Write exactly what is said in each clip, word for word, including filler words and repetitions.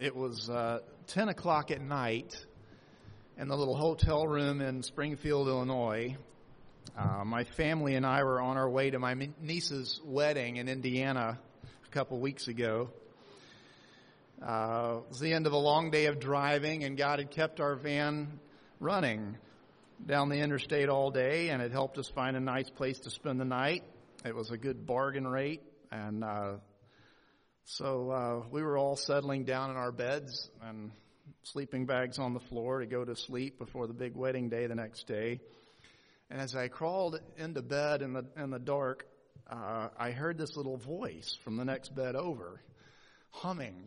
It was uh, ten o'clock at night in the little hotel room in Springfield, Illinois. Uh, my family and I were on our way to my niece's wedding in Indiana a couple weeks ago. Uh, it was the end of a long day of driving, and God had kept our van running down the interstate all day, and it helped us find a nice place to spend the night. It was a good bargain rate, and uh, so uh, we were all settling down in our beds and sleeping bags on the floor to go to sleep before the big wedding day the next day. And as I crawled into bed in the in the dark, uh, I heard this little voice from the next bed over, humming.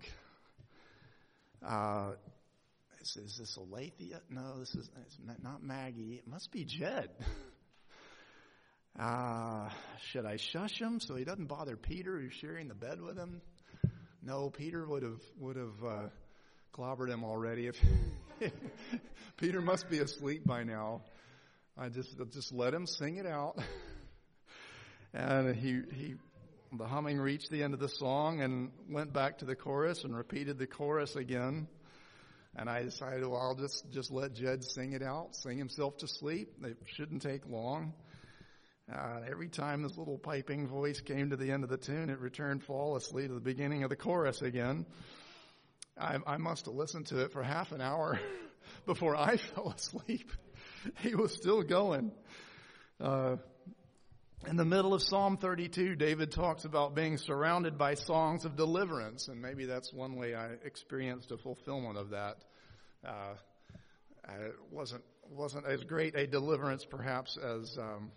Uh, is, is this Alethea? No, this is it's not Maggie. It must be Jed. Uh, should I shush him so he doesn't bother Peter, who's sharing the bed with him? No, Peter would have would have uh, clobbered him already. If Peter must be asleep by now. I just just let him sing it out. And he he the humming reached the end of the song and went back to the chorus and repeated the chorus again. And I decided, well, I'll just, just let Jed sing it out, sing himself to sleep. It shouldn't take long. Uh, every time this little piping voice came to the end of the tune, it returned flawlessly to the beginning of the chorus again. I, I must have listened to it for half an hour before I fell asleep. He was still going. Uh, in the middle of Psalm thirty-two, David talks about being surrounded by songs of deliverance, and maybe that's one way I experienced a fulfillment of that. Uh, it wasn't wasn't as great a deliverance, perhaps, as um,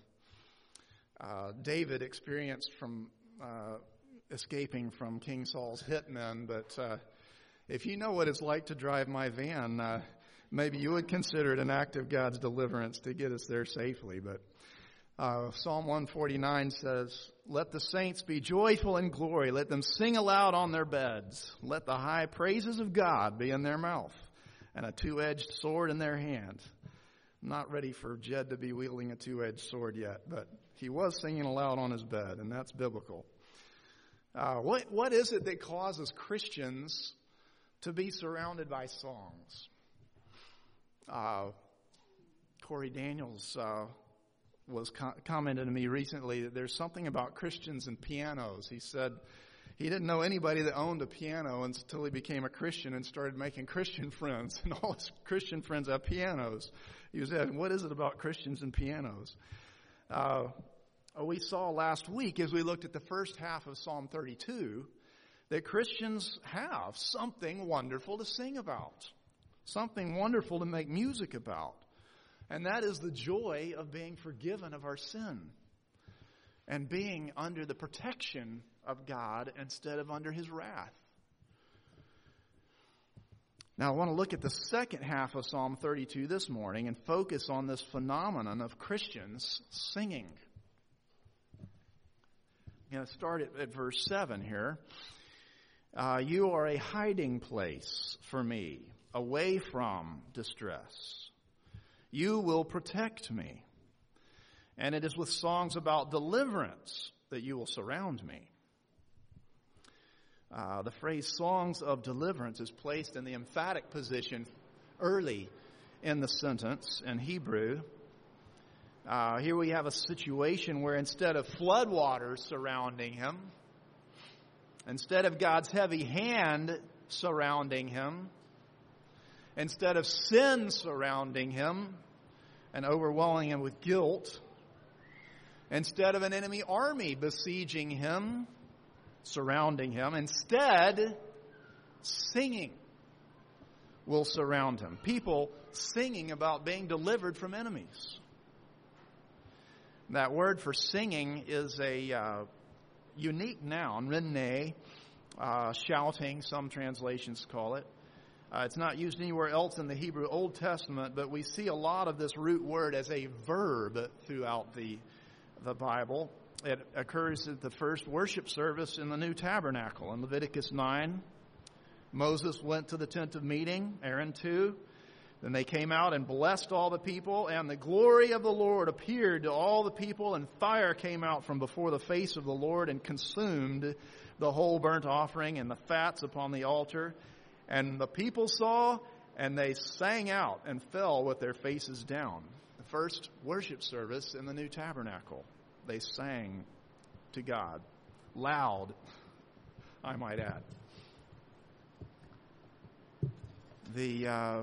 uh, David experienced from uh, escaping from King Saul's hitmen. But uh, if you know what it's like to drive my van, uh, maybe you would consider it an act of God's deliverance to get us there safely. But uh, Psalm one forty-nine says, "Let the saints be joyful in glory. Let them sing aloud on their beds. Let the high praises of God be in their mouth and a two-edged sword in their hand." I'm not ready for Jed to be wielding a two-edged sword yet, but he was singing aloud on his bed, and that's biblical. Uh, what what is it that causes Christians to be surrounded by songs? Uh, Corey Daniels uh, was co- commented to me recently that there's something about Christians and pianos. He said he didn't know anybody that owned a piano until he became a Christian and started making Christian friends, and all his Christian friends have pianos. He was asking, what is it about Christians and pianos? Uh, we saw last week as we looked at the first half of Psalm thirty-two that Christians have something wonderful to sing about, something wonderful to make music about, and that is the joy of being forgiven of our sin and being under the protection of God instead of under His wrath. Now, I want to look at the second half of Psalm thirty-two this morning and focus on this phenomenon of Christians singing. I'm going to start at, at verse seven here. Uh, you are a hiding place for me, away from distress. You will protect me. And it is with songs about deliverance that you will surround me. Uh, the phrase songs of deliverance is placed in the emphatic position early in the sentence in Hebrew. Uh, here we have a situation where instead of floodwaters surrounding him, instead of God's heavy hand surrounding him, instead of sin surrounding him and overwhelming him with guilt, instead of an enemy army besieging him, surrounding him, instead, singing will surround him. People singing about being delivered from enemies. That word for singing is a uh, unique noun, renee, uh, shouting, some translations call it. Uh, it's not used anywhere else in the Hebrew Old Testament, but we see a lot of this root word as a verb throughout the, the Bible. It occurs at the first worship service in the new tabernacle in Leviticus nine. Moses went to the tent of meeting, Aaron too. Then they came out and blessed all the people, and the glory of the Lord appeared to all the people, and fire came out from before the face of the Lord and consumed the whole burnt offering and the fats upon the altar. And the people saw, and they sang out and fell with their faces down. The first worship service in the new tabernacle. They sang to God. Loud, I might add. The uh,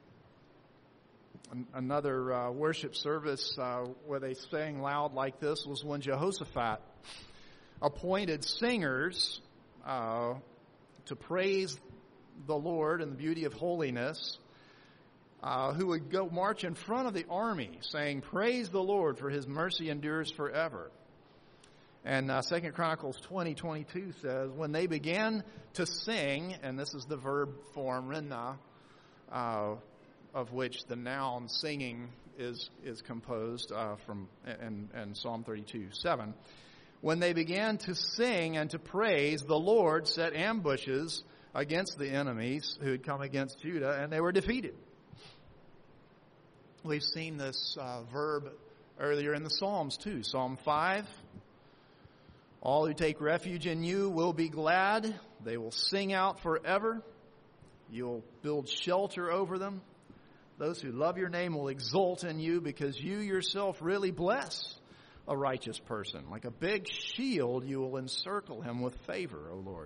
an- another uh, worship service uh, where they sang loud like this was when Jehoshaphat appointed singers uh, to praise the Lord in the beauty of holiness, uh, who would go march in front of the army, saying, "Praise the Lord, for His mercy endures forever." And uh, Second Chronicles twenty twenty-two says, when they began to sing, and this is the verb form, rinna, uh, of which the noun singing is is composed uh, from, and, and Psalm thirty-two seven. When they began to sing and to praise, the Lord set ambushes against the enemies who had come against Judah, and they were defeated. We've seen this uh, verb earlier in the Psalms too. Psalm five. All who take refuge in you will be glad. They will sing out forever. You'll build shelter over them. Those who love your name will exult in you because you yourself really bless a righteous person. Like a big shield, you will encircle him with favor, O Lord.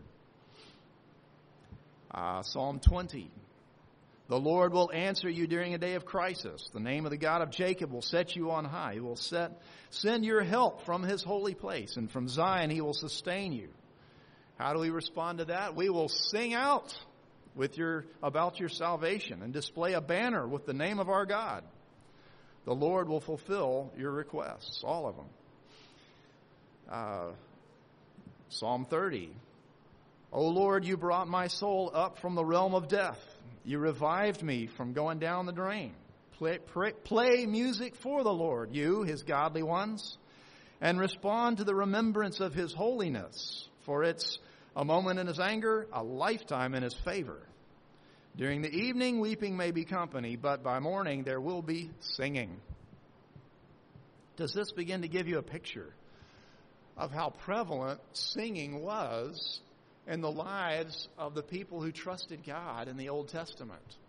Uh, Psalm twenty. The Lord will answer you during a day of crisis. The name of the God of Jacob will set you on high. He will set, send your help from His holy place, and from Zion He will sustain you. How do we respond to that? We will sing out with your about your salvation and display a banner with the name of our God. The Lord will fulfill your requests, all of them. Uh, Psalm thirty. O Lord, you brought my soul up from the realm of death. You revived me from going down the drain. Play, play, play music for the Lord, you, His godly ones, and respond to the remembrance of His holiness. For it's a moment in His anger, a lifetime in His favor. During the evening, weeping may be company, but by morning there will be singing. Does this begin to give you a picture of how prevalent singing was in the lives of the people who trusted God in the Old Testament?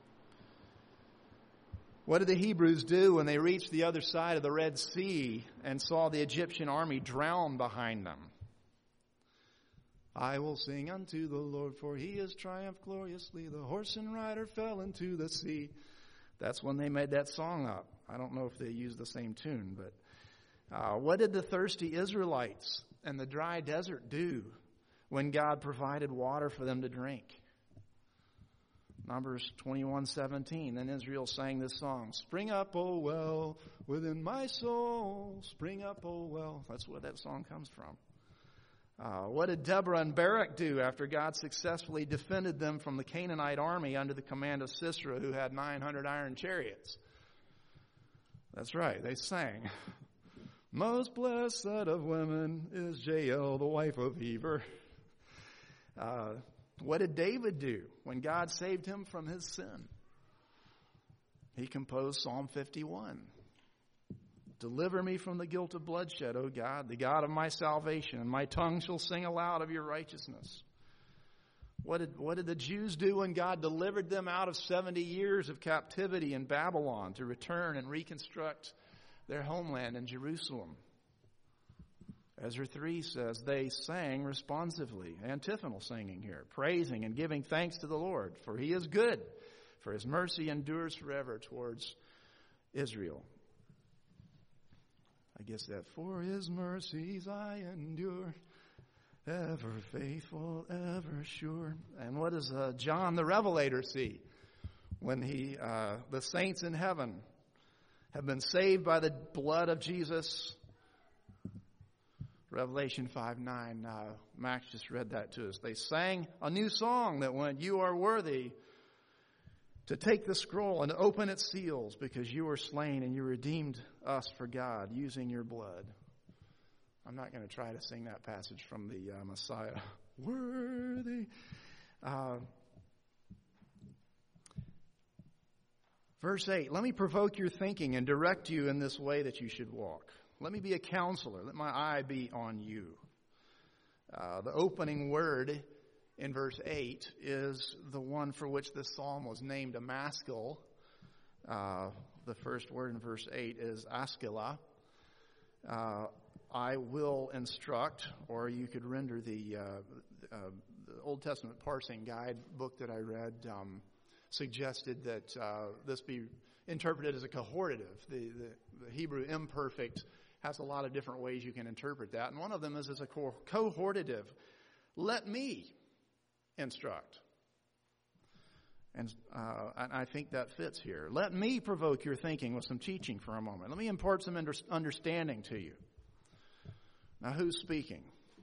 What did the Hebrews do when they reached the other side of the Red Sea and saw the Egyptian army drown behind them? I will sing unto the Lord, for He has triumphed gloriously. The horse and rider fell into the sea. That's when they made that song up. I don't know if they used the same tune, but uh, what did the thirsty Israelites in the dry desert do when God provided water for them to drink? Numbers twenty-one seventeen. Then Israel sang this song. Spring up, O well, within my soul. Spring up, O well. That's where that song comes from. Uh, what did Deborah and Barak do after God successfully defended them from the Canaanite army under the command of Sisera, who had nine hundred iron chariots? That's right, they sang. Most blessed of women is Jael, the wife of Heber. Uh, what did David do when God saved him from his sin? He composed Psalm fifty-one. Deliver me from the guilt of bloodshed, O God, the God of my salvation, and my tongue shall sing aloud of your righteousness. What did, what did the Jews do when God delivered them out of seventy years of captivity in Babylon to return and reconstruct their homeland in Jerusalem? Ezra three says they sang responsively, antiphonal singing here, praising and giving thanks to the Lord, for He is good, for His mercy endures forever towards Israel. I guess that, for His mercies I endure, ever faithful, ever sure. And what does uh, John the Revelator see when he, uh, the saints in heaven have been saved by the blood of Jesus? Revelation five nine, uh, Max just read that to us. They sang a new song that went, you are worthy to take the scroll and open its seals, because you were slain and you redeemed us for God using your blood. I'm not going to try to sing that passage from the uh, Messiah. Worthy. Uh, verse eight, let me provoke your thinking and direct you in this way that you should walk. Let me be a counselor. Let my eye be on you. Uh, the opening word in verse eight is the one for which this psalm was named a maskil. Uh, the first word in verse eight is askila. Uh, I will instruct, or you could render the, uh, uh, the Old Testament parsing guide book that I read um, suggested that uh, this be interpreted as a cohortative. The, the, the Hebrew imperfect has a lot of different ways you can interpret that, and one of them is as a co- cohortative. Let me instruct. And, uh, and I think that fits here. Let me provoke your thinking with some teaching for a moment. Let me impart some under- understanding to you. Now, who's speaking?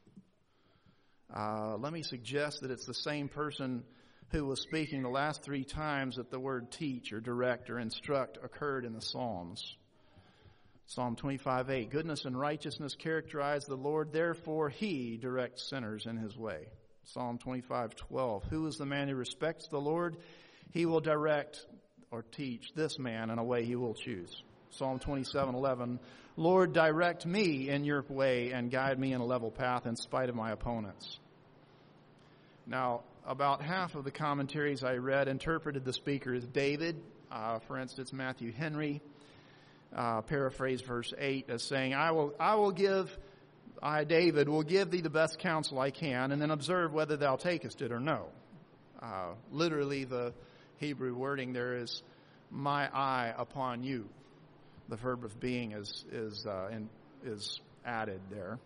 Uh, let me suggest that it's the same person who was speaking the last three times that the word teach or direct or instruct occurred in the Psalms. Psalm twenty-five eight, goodness and righteousness characterize the Lord, therefore he directs sinners in his way. Psalm twenty-five twelve, who is the man who respects the Lord? He will direct or teach this man in a way he will choose. Psalm twenty-seven eleven, Lord, direct me in your way and guide me in a level path in spite of my opponents. Now, about half of the commentaries I read interpreted the speaker as David. Uh, for instance, Matthew Henry uh, paraphrased verse eight as saying, I will, I will give, I, David, will give thee the best counsel I can, and then observe whether thou takest it or no. Uh, literally, the Hebrew wording there is, my eye upon you. The verb of being is is uh, in, is added there.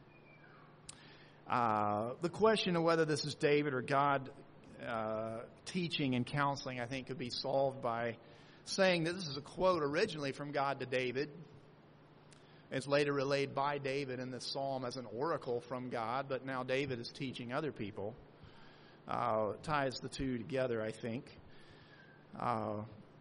Uh, the question of whether this is David or God uh, teaching and counseling, I think, could be solved by saying that this is a quote originally from God to David. It's later relayed by David in this psalm as an oracle from God, but now David is teaching other people. Uh, ties the two together, I think. Uh,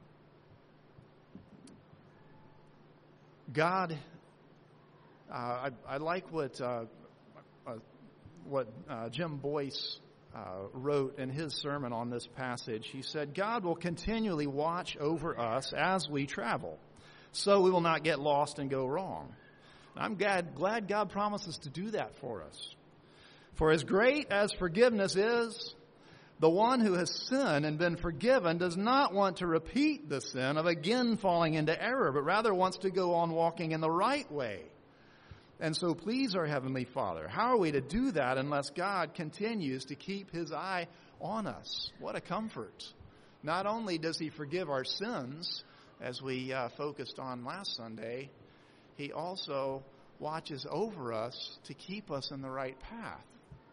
God, uh, I, I like what uh, uh, what uh, Jim Boyce uh, wrote in his sermon on this passage. He said, God will continually watch over us as we travel, so we will not get lost and go wrong. I'm glad, glad God promises to do that for us. For as great as forgiveness is, the one who has sinned and been forgiven does not want to repeat the sin of again falling into error, but rather wants to go on walking in the right way. And so please our Heavenly Father, how are we to do that unless God continues to keep his eye on us? What a comfort. Not only does he forgive our sins, as we uh, focused on last Sunday, he also watches over us to keep us in the right path.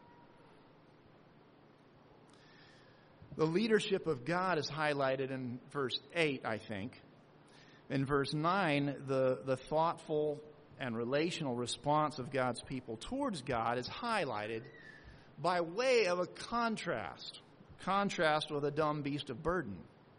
The leadership of God is highlighted in verse eight, I think. In verse nine, the, the thoughtful and relational response of God's people towards God is highlighted by way of a contrast. Contrast with a dumb beast of burden.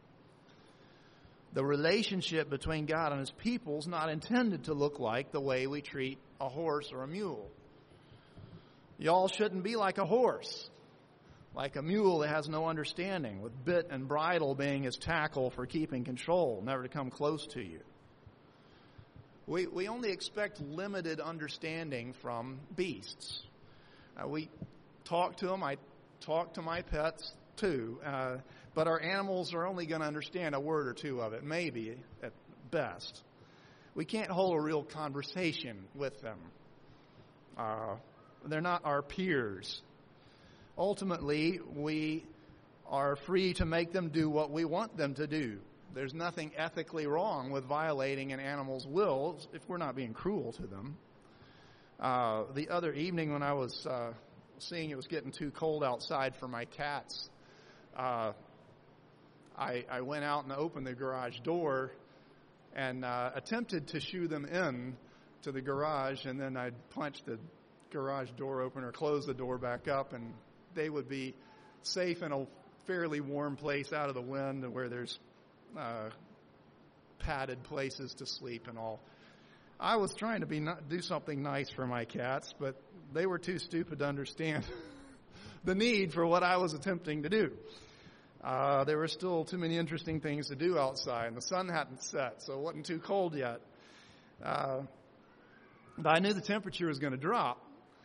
The relationship between God and his people is not intended to look like the way we treat a horse or a mule. Y'all shouldn't be like a horse. Like a mule that has no understanding, with bit and bridle being his tackle for keeping control, never to come close to you. We we only expect limited understanding from beasts. Uh, we talk to them. I talk to my pets too. Uh, but our animals are only going to understand a word or two of it, maybe at best. We can't hold a real conversation with them. Uh, they're not our peers. Ultimately, we are free to make them do what we want them to do. There's nothing ethically wrong with violating an animal's will if we're not being cruel to them. Uh, the other evening when I was uh, seeing it was getting too cold outside for my cats, uh, I, I went out and opened the garage door and uh, attempted to shoo them in to the garage, and then I'd punch the garage door open or close the door back up, and they would be safe in a fairly warm place out of the wind where there's uh, padded places to sleep and all. I was trying to be not, do something nice for my cats, but they were too stupid to understand the need for what I was attempting to do. Uh, there were still too many interesting things to do outside, and the sun hadn't set, so it wasn't too cold yet. Uh, but I knew the temperature was going to drop.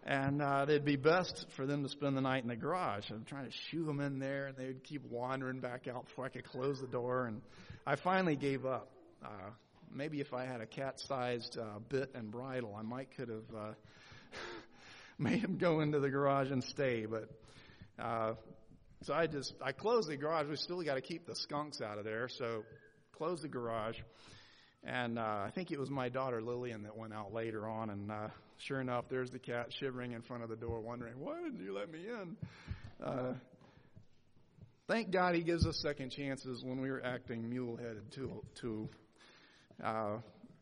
And uh, it'd be best for them to spend the night in the garage. I'm trying to shoo them in there, and they'd keep wandering back out before I could close the door. And I finally gave up. Uh, maybe if I had a cat-sized uh, bit and bridle, I might could have uh, made them go into the garage and stay. But uh, so I just I closed the garage. We still got to keep the skunks out of there, so closed the garage. And uh, I think it was my daughter Lillian that went out later on, and uh, sure enough, there's the cat shivering in front of the door, wondering, why didn't you let me in? Uh, thank God he gives us second chances when we were acting mule-headed, too. too. Uh,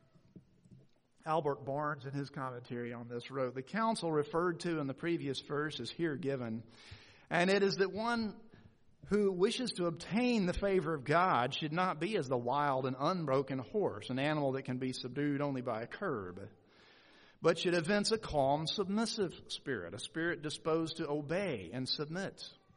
Albert Barnes, in his commentary on this, wrote, the counsel referred to in the previous verse is here given, and it is that one who wishes to obtain the favor of God should not be as the wild and unbroken horse, an animal that can be subdued only by a curb, but should evince a calm, submissive spirit, a spirit disposed to obey and submit.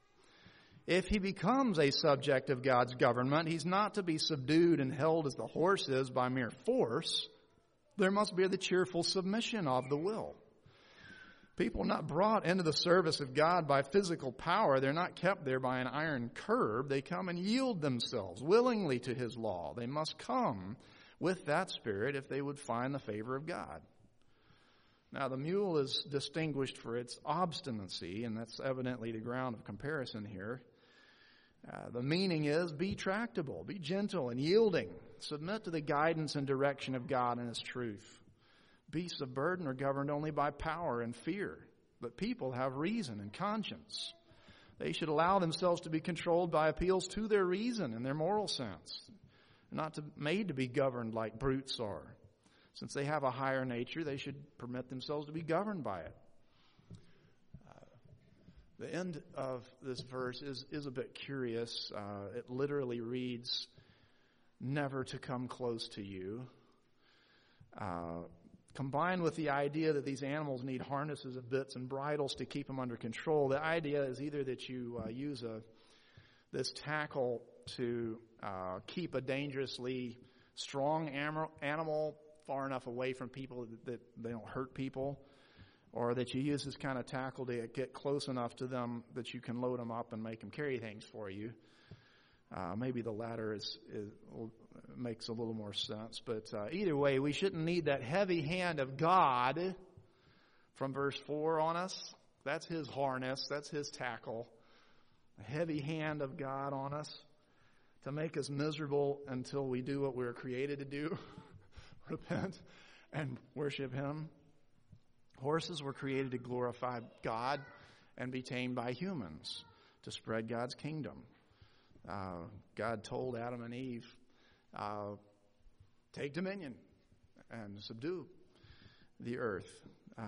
If he becomes a subject of God's government, he's not to be subdued and held as the horse is by mere force. There must be the cheerful submission of the will. People are not brought into the service of God by physical power. They're not kept there by an iron curb. They come and yield themselves willingly to his law. They must come with that spirit if they would find the favor of God. Now, the mule is distinguished for its obstinacy, and that's evidently the ground of comparison here. Uh, the meaning is be tractable, be gentle and yielding. Submit to the guidance and direction of God and his truth. Beasts of burden are governed only by power and fear, but people have reason and conscience. They should allow themselves to be controlled by appeals to their reason and their moral sense, not to, made to be governed like brutes are. Since they have a higher nature, they should permit themselves to be governed by it. Uh, the end of this verse is, is a bit curious. Uh, it literally reads, never to come close to you. Uh, combined with the idea that these animals need harnesses and bits and bridles to keep them under control, the idea is either that you uh, use a this tackle to uh, keep a dangerously strong am- animal far enough away from people that, that they don't hurt people, or that you use this kind of tackle to get close enough to them that you can load them up and make them carry things for you. Uh, maybe the latter is, is makes a little more sense. But uh, either way, we shouldn't need that heavy hand of God from verse four on us. That's his harness. That's his tackle. A heavy hand of God on us to make us miserable until we do what we were created to do. Repent and worship him. Horses were created to glorify God and be tamed by humans to spread God's kingdom. Uh, God told Adam and Eve, uh, take dominion and subdue the earth. Uh,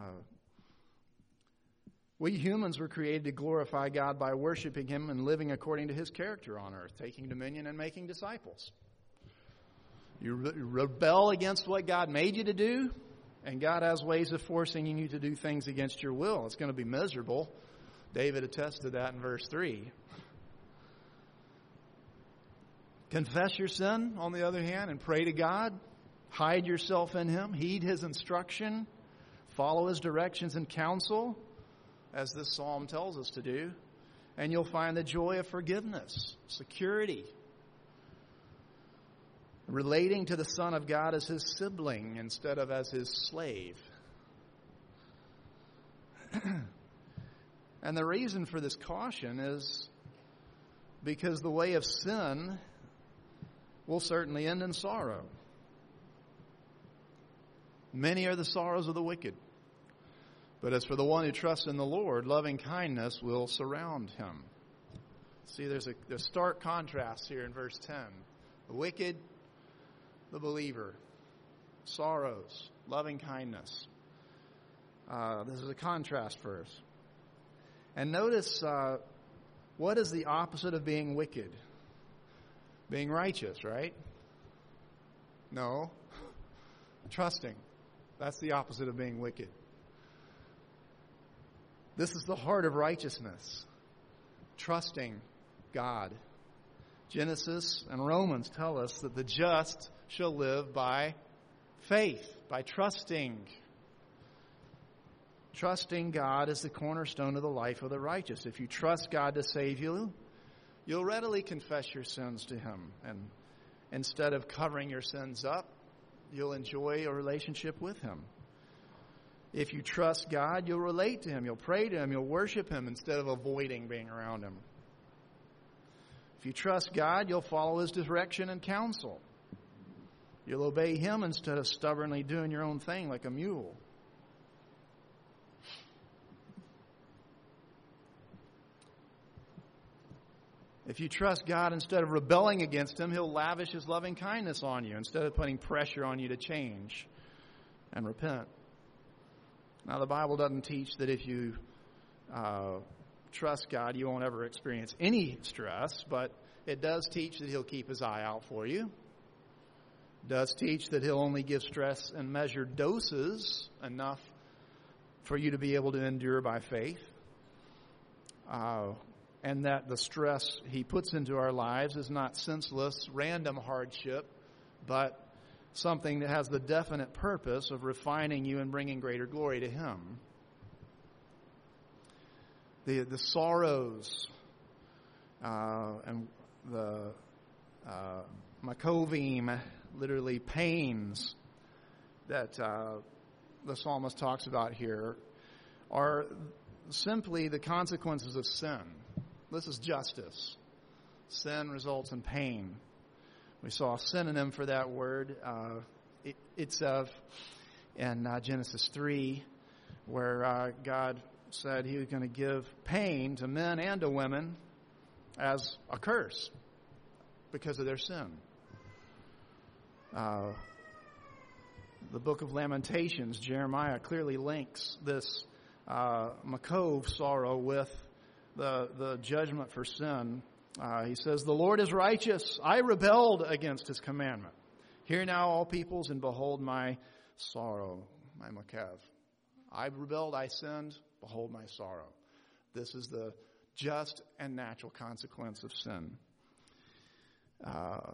we humans were created to glorify God by worshiping him and living according to his character on earth, taking dominion and making disciples. You re- rebel against what God made you to do, and God has ways of forcing you to do things against your will. It's going to be miserable. David attests to that in verse three. Confess your sin, on the other hand, and pray to God. Hide yourself in him. Heed his instruction. Follow his directions and counsel, as this psalm tells us to do. And you'll find the joy of forgiveness, security. Relating to the Son of God as his sibling instead of as his slave. And the reason for this caution is because the way of sin will certainly end in sorrow. Many are the sorrows of the wicked. But as for the one who trusts in the Lord, loving kindness will surround him. See, there's a, there's stark contrast here in verse ten. The wicked, the believer, sorrows, loving kindness. Uh, this is a contrast verse. And notice, uh, what is the opposite of being wicked? Being righteous, right? No. Trusting. That's the opposite of being wicked. This is the heart of righteousness. Trusting God. Genesis and Romans tell us that the just shall live by faith, by trusting. Trusting God is the cornerstone of the life of the righteous. If you trust God to save you, you'll readily confess your sins to Him. And instead of covering your sins up, you'll enjoy a relationship with Him. If you trust God, you'll relate to Him. You'll pray to Him. You'll worship Him instead of avoiding being around Him. If you trust God, you'll follow His direction and counsel. You'll obey Him instead of stubbornly doing your own thing like a mule. If you trust God, instead of rebelling against Him, He'll lavish His loving kindness on you instead of putting pressure on you to change and repent. Now, the Bible doesn't teach that if you uh, trust God, you won't ever experience any stress, but it does teach that He'll keep His eye out for you. It does teach that He'll only give stress in measured doses, enough for you to be able to endure by faith. Uh, and that the stress He puts into our lives is not senseless, random hardship, but something that has the definite purpose of refining you and bringing greater glory to Him. The the sorrows uh, and the uh, makovim, literally pains, that uh, the psalmist talks about here are simply the consequences of sin. This is justice. Sin results in pain. We saw a synonym for that word, uh, it, it's of in uh, Genesis three, where uh, God said He was going to give pain to men and to women as a curse because of their sin. Uh, the book of Lamentations, Jeremiah clearly links this uh, makov sorrow with the the judgment for sin. Uh, he says, "The Lord is righteous. I rebelled against His commandment. Hear now, all peoples, and behold my sorrow," my makav. I rebelled, I sinned, behold my sorrow. This is the just and natural consequence of sin. Uh,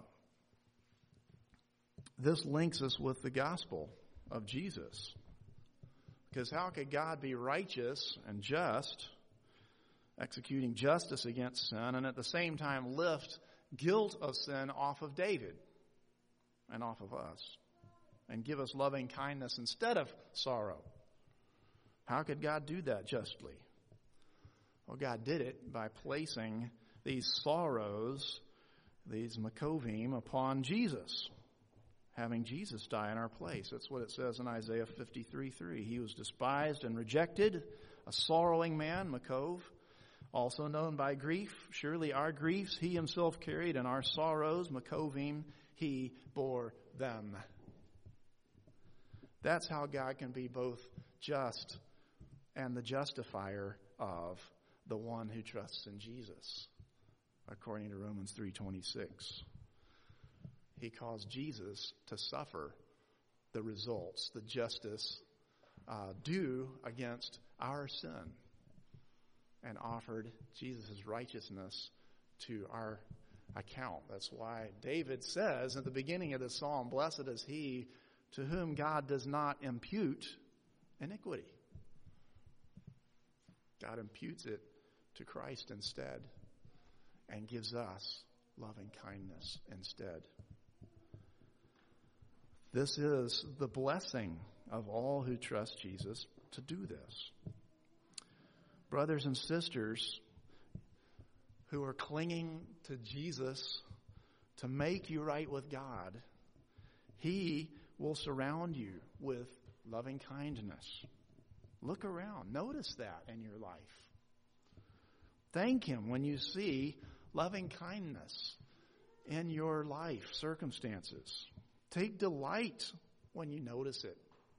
this links us with the gospel of Jesus. Because how could God be righteous and just, executing justice against sin, and at the same time lift guilt of sin off of David and off of us, and give us loving kindness instead of sorrow? How could God do that justly? Well, God did it by placing these sorrows, these makovim, upon Jesus, having Jesus die in our place. That's what it says in Isaiah fifty-three three. He was despised and rejected, a sorrowing man, makov, also known by grief. Surely our griefs He Himself carried, and our sorrows, makovim, He bore them. That's how God can be both just and the justifier of the one who trusts in Jesus, according to Romans three twenty-six. He caused Jesus to suffer the results, the justice uh, due against our sin, and offered Jesus' righteousness to our account. That's why David says at the beginning of the psalm, "Blessed is he to whom God does not impute iniquity." God imputes it to Christ instead and gives us loving kindness instead. This is the blessing of all who trust Jesus to do this. Brothers and sisters who are clinging to Jesus to make you right with God, He will surround you with loving kindness. Look around. Notice that in your life. Thank Him when you see loving kindness in your life circumstances. Take delight when you notice it.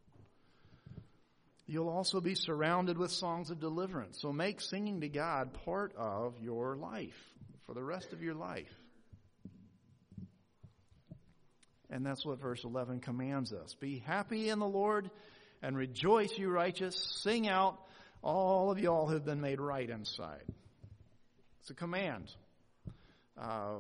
You'll also be surrounded with songs of deliverance. So make singing to God part of your life for the rest of your life. And that's what verse eleven commands us. Be happy in the Lord and rejoice, you righteous. Sing out, all of y'all who've been made right inside. It's a command. Uh,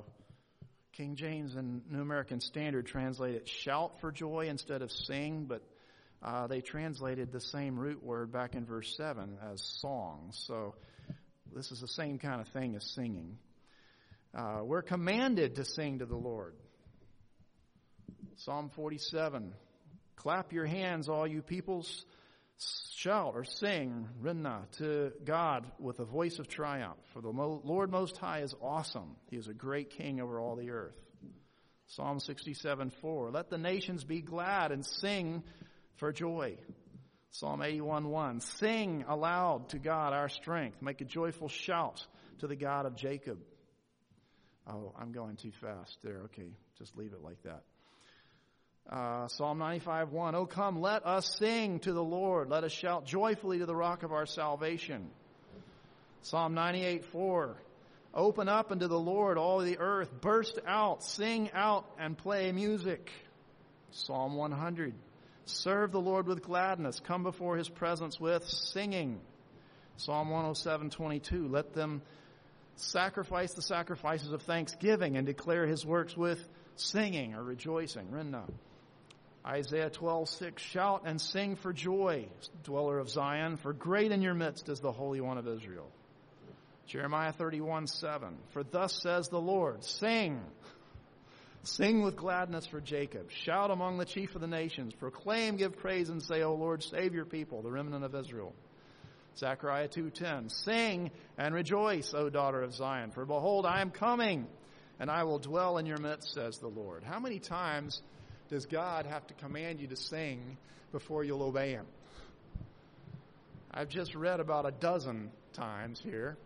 King James and New American Standard translate it shout for joy instead of sing, but uh, they translated the same root word back in verse seven as song. So this is the same kind of thing as singing. Uh, we're commanded to sing to the Lord. Psalm forty-seven, clap your hands, all you peoples. Shout or sing, Rinna, to God with a voice of triumph. For the Lord Most High is awesome. He is a great king over all the earth. Psalm sixty-seven four, let the nations be glad and sing for joy. Psalm eighty-one one, sing aloud to God our strength. Make a joyful shout to the God of Jacob. Oh, I'm going too fast there. Okay, just leave it like that. Uh, Psalm ninety-five one, oh come, let us sing to the Lord. Let us shout joyfully to the rock of our salvation. Psalm ninety-eight four, open up unto the Lord all the earth. Burst out, sing out, and play music. Psalm one hundred, serve the Lord with gladness. Come before his presence with singing. Psalm one oh seven twenty-two, let them sacrifice the sacrifices of thanksgiving and declare his works with singing or rejoicing. Rinna. Isaiah twelve six, shout and sing for joy, dweller of Zion, for great in your midst is the Holy One of Israel. Jeremiah thirty-one seven, for thus says the Lord, sing, sing with gladness for Jacob, shout among the chief of the nations, proclaim, give praise, and say, O Lord, save your people, the remnant of Israel. Zechariah two ten, sing and rejoice, O daughter of Zion, for behold, I am coming, and I will dwell in your midst, says the Lord. How many times does God have to command you to sing before you'll obey him? I've just read about a dozen times here.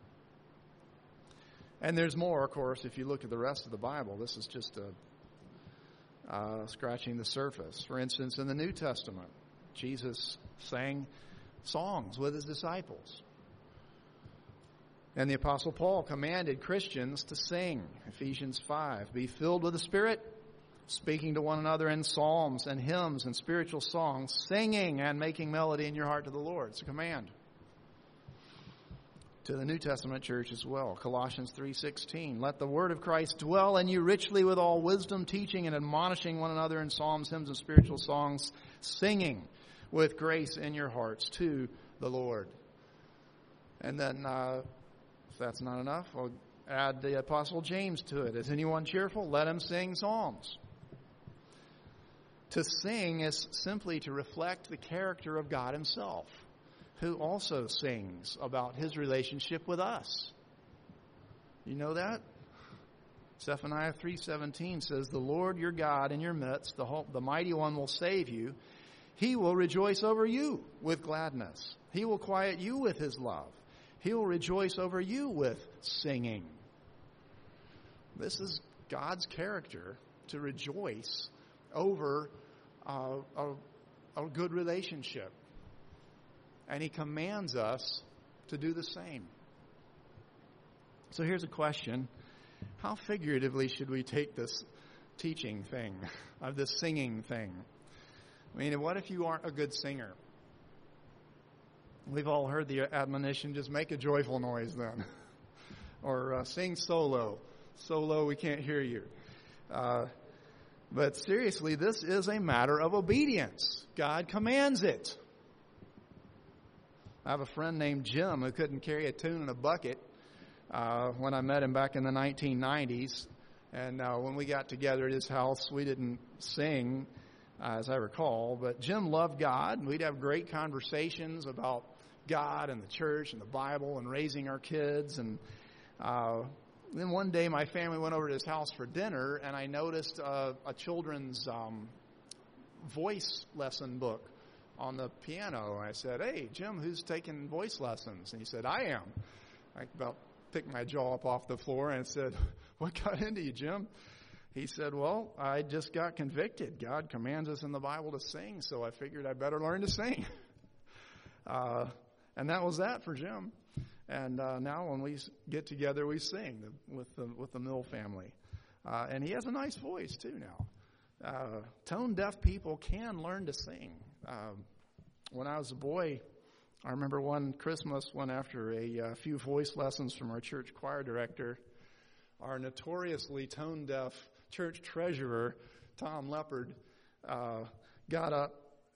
And there's more, of course, if you look at the rest of the Bible. This is just a, uh, scratching the surface. For instance, in the New Testament, Jesus sang songs with his disciples. And the Apostle Paul commanded Christians to sing. Ephesians five, be filled with the Spirit, speaking to one another in psalms and hymns and spiritual songs, singing and making melody in your heart to the Lord. It's a command. To the New Testament church as well. Colossians three sixteen, let the word of Christ dwell in you richly with all wisdom, teaching and admonishing one another in psalms, hymns, and spiritual songs, singing with grace in your hearts to the Lord. And then, uh, if that's not enough, I'll add the Apostle James to it. Is anyone cheerful? Let him sing psalms. To sing is simply to reflect the character of God himself, who also sings about his relationship with us. You know that? Zephaniah three seventeen says, the Lord your God in your midst, the, whole, the mighty one will save you. He will rejoice over you with gladness. He will quiet you with his love. He will rejoice over you with singing. This is God's character, to rejoice over uh, a, a good relationship. And he commands us to do the same. So here's a question. How figuratively should we take this teaching thing, of this singing thing? I mean, what if you aren't a good singer? We've all heard the admonition, just make a joyful noise then. Or uh, sing solo. Solo, we can't hear you. Uh, but seriously, this is a matter of obedience. God commands it. I have a friend named Jim who couldn't carry a tune in a bucket uh, when I met him back in the nineteen nineties. And uh, when we got together at his house, we didn't sing, uh, as I recall. But Jim loved God. We'd have great conversations about God and the church and the Bible and raising our kids. And uh, then one day my family went over to his house for dinner, and I noticed uh, a children's um, voice lesson book on the piano. I said, hey, Jim, who's taking voice lessons? And he said, I am. I about picked my jaw up off the floor and said, what got into you, Jim? He said, well, I just got convicted. God commands us in the Bible to sing, so I figured I better learn to sing. Uh, and that was that for Jim. And uh, now when we get together, we sing with the, with the Mill family. Uh, and he has a nice voice, too, now. Uh, tone-deaf people can learn to sing. Um, when I was a boy, I remember one Christmas when after a uh, few voice lessons from our church choir director, our notoriously tone-deaf church treasurer, Tom Leopard, uh, got up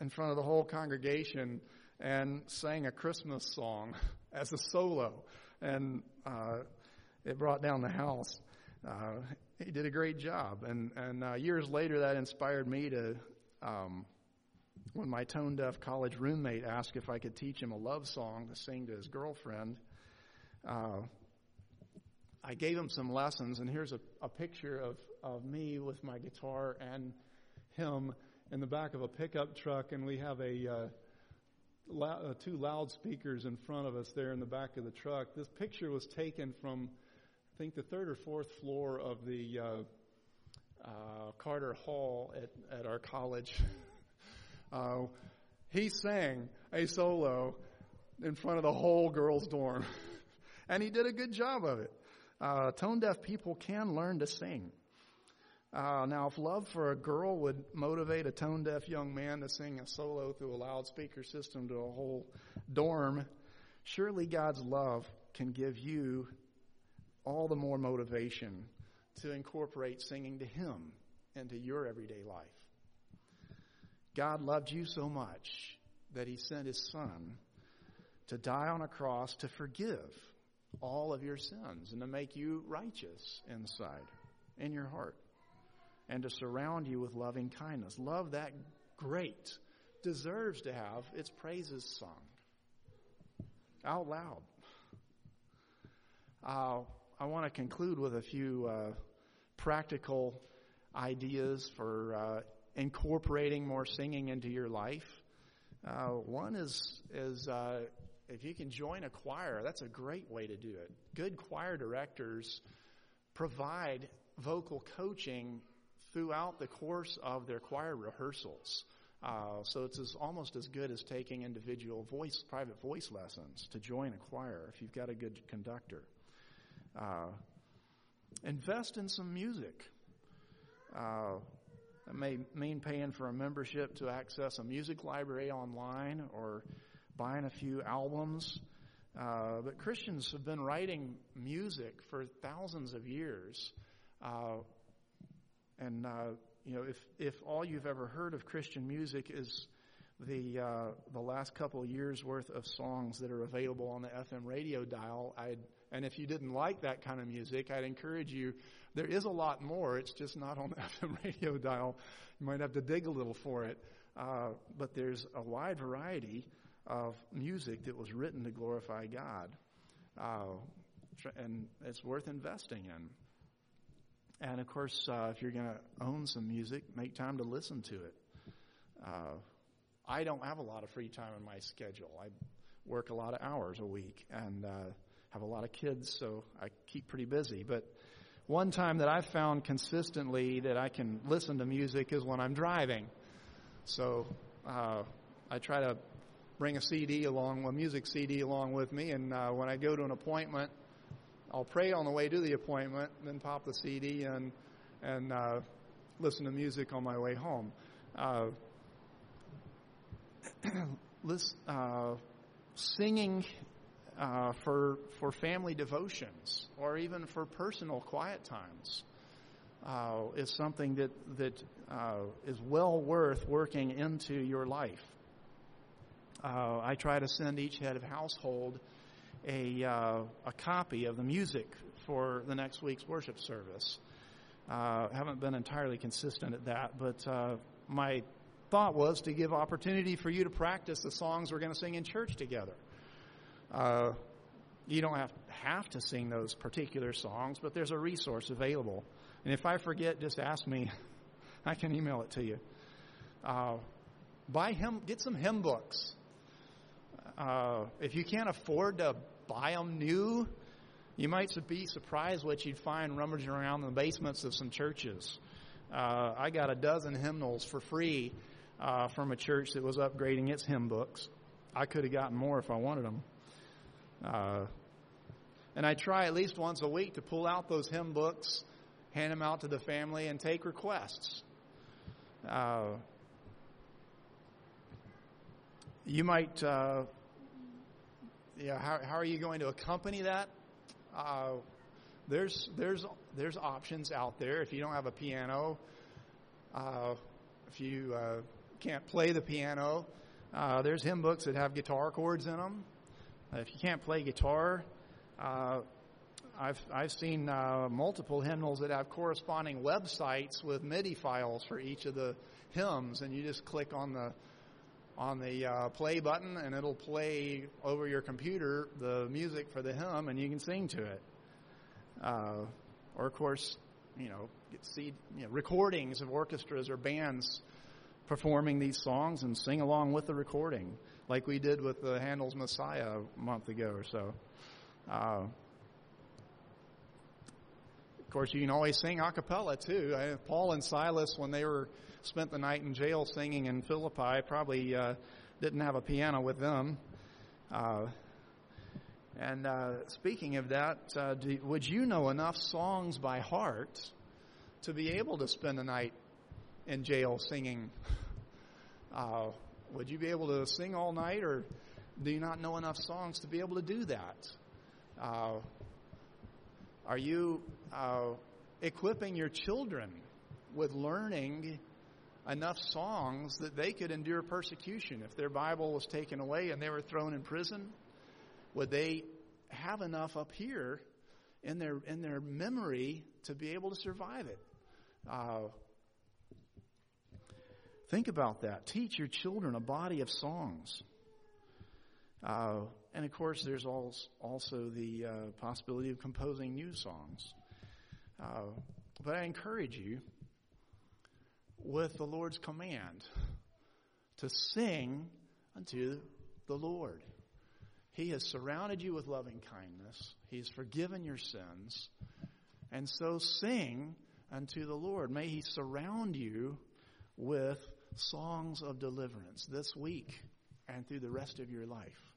in front of the whole congregation and sang a Christmas song as a solo. And uh, it brought down the house. Uh, he did a great job. And, and uh, years later, that inspired me to, um, when my tone-deaf college roommate asked if I could teach him a love song to sing to his girlfriend, uh, I gave him some lessons. And here's a, a picture of, of me with my guitar and him in the back of a pickup truck, and we have a... Uh, Uh, two loudspeakers in front of us there in the back of the truck. This picture was taken from, I think, the third or fourth floor of the uh, uh, Carter Hall at, at our college. uh, he sang a solo in front of the whole girls' dorm, and he did a good job of it. Uh, tone-deaf people can learn to sing. Uh, now, if love for a girl would motivate a tone-deaf young man to sing a solo through a loudspeaker system to a whole dorm, surely God's love can give you all the more motivation to incorporate singing to Him into your everyday life. God loved you so much that He sent His Son to die on a cross to forgive all of your sins and to make you righteous inside, in your heart, and to surround you with loving kindness. Love that great deserves to have its praises sung out loud. Uh, I want to conclude with a few uh, practical ideas for uh, incorporating more singing into your life. Uh, one is is uh, if you can join a choir, that's a great way to do it. Good choir directors provide vocal coaching throughout the course of their choir rehearsals. Uh, so it's as, almost as good as taking individual voice, private voice lessons to join a choir if you've got a good conductor. Uh, invest in some music. Uh, that may mean paying for a membership to access a music library online or buying a few albums. Uh, but Christians have been writing music for thousands of years. Uh, And, uh, you know, if, if all you've ever heard of Christian music is the uh, the last couple of years' worth of songs that are available on the F M radio dial, I'd, and if you didn't like that kind of music, I'd encourage you, there is a lot more. It's just not on the F M radio dial. You might have to dig a little for it. Uh, but there's a wide variety of music that was written to glorify God. Uh, and it's worth investing in. And, of course, uh, if you're going to own some music, make time to listen to it. Uh, I don't have a lot of free time in my schedule. I work a lot of hours a week and uh, have a lot of kids, so I keep pretty busy. But one time that I've found consistently that I can listen to music is when I'm driving. So uh, I try to bring a C D along, a music C D along with me, and uh, when I go to an appointment, I'll pray on the way to the appointment, then pop the C D in and uh, listen to music on my way home. Uh, listen, uh, singing uh, for for family devotions or even for personal quiet times uh, is something that that uh, is well worth working into your life. Uh, I try to send each head of household a uh, a copy of the music for the next week's worship service. Uh, haven't been entirely consistent at that, but uh, my thought was to give opportunity for you to practice the songs we're going to sing in church together. Uh, you don't have, have to sing those particular songs, but there's a resource available. And if I forget, just ask me. I can email it to you. Uh, buy hymn, get some hymn books. Uh, if you can't afford to buy them new, you might be surprised what you'd find rummaging around in the basements of some churches. Uh, I got a dozen hymnals for free uh, from a church that was upgrading its hymn books. I could have gotten more if I wanted them. Uh, and I try at least once a week to pull out those hymn books, hand them out to the family, and take requests. Uh, you might... Uh, Yeah, how, how are you going to accompany that? Uh, there's there's there's options out there. If you don't have a piano, uh, if you uh, can't play the piano, uh, there's hymn books that have guitar chords in them. If you can't play guitar, uh, I've I've seen uh, multiple hymnals that have corresponding websites with MIDI files for each of the hymns, and you just click on the on the uh, play button, and it'll play over your computer the music for the hymn, and you can sing to it. Uh, or of course, you know, get see you know, recordings of orchestras or bands performing these songs, and sing along with the recording, like we did with the Handel's Messiah a month ago or so. Uh, of course, you can always sing a cappella too. I, Paul and Silas, when they were spent the night in jail singing in Philippi, probably uh, didn't have a piano with them. Uh, and uh, speaking of that, uh, do, would you know enough songs by heart to be able to spend the night in jail singing? Uh, would you be able to sing all night, or do you not know enough songs to be able to do that? Uh, are you uh, equipping your children with learning enough songs that they could endure persecution? If their Bible was taken away and they were thrown in prison, would they have enough up here in their in their memory to be able to survive it? Uh, think about that. Teach your children a body of songs. Uh, and of course, there's also the uh, possibility of composing new songs. Uh, but I encourage you, with the Lord's command, to sing unto the Lord. He has surrounded you with loving kindness. He has forgiven your sins. And so sing unto the Lord. May He surround you with songs of deliverance this week and through the rest of your life.